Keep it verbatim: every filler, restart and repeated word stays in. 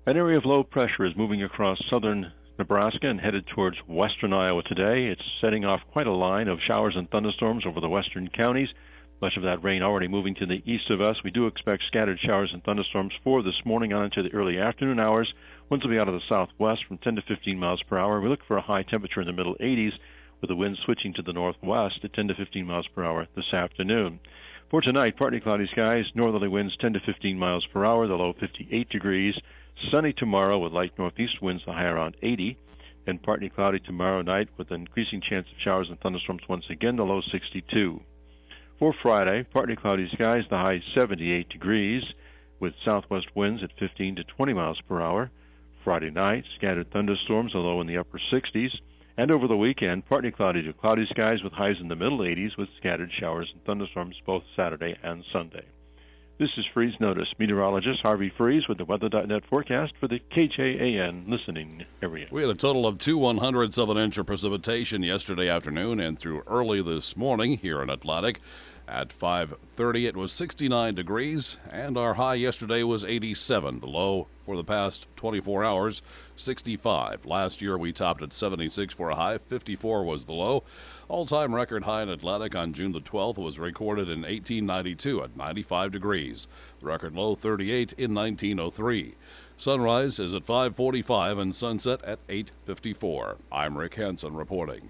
An area of low pressure is moving across southern Nebraska and headed towards western Iowa today. It's setting off quite a line of showers and thunderstorms over the western counties. Much of that rain already moving to the east of us. We do expect scattered showers and thunderstorms for this morning on into the early afternoon hours. Winds will be out of the southwest from ten to fifteen miles per hour. We look for a high temperature in the middle eighties with the wind switching to the northwest at ten to fifteen miles per hour this afternoon. For tonight, partly cloudy skies, northerly winds ten to fifteen miles per hour, the low fifty-eight degrees. Sunny tomorrow with light northeast winds, the high around eighty. And partly cloudy tomorrow night with an increasing chance of showers and thunderstorms once again, the low sixty-two. For Friday, partly cloudy skies, the high seventy-eight degrees with southwest winds at fifteen to twenty miles per hour. Friday night, scattered thunderstorms, the low in the upper sixties. And over the weekend, partly cloudy to cloudy skies with highs in the middle eighties with scattered showers and thunderstorms both Saturday and Sunday. This is Freeze Notice. Meteorologist Harvey Freeze with the weather dot net forecast for the K J A N listening area. We had a total of two one hundredths of an inch of precipitation yesterday afternoon and through early this morning here in Atlantic. At five thirty, it was sixty-nine degrees, and our high yesterday was eighty-seven. The low for the past twenty-four hours, sixty-five. Last year, we topped at seventy-six for a high. fifty-four was the low. All-time record high in Atlantic on June the twelfth was recorded in eighteen ninety-two at ninety-five degrees. The record low, thirty-eight in nineteen oh three. Sunrise is at five forty-five and sunset at eight fifty-four. I'm Rick Hansen reporting.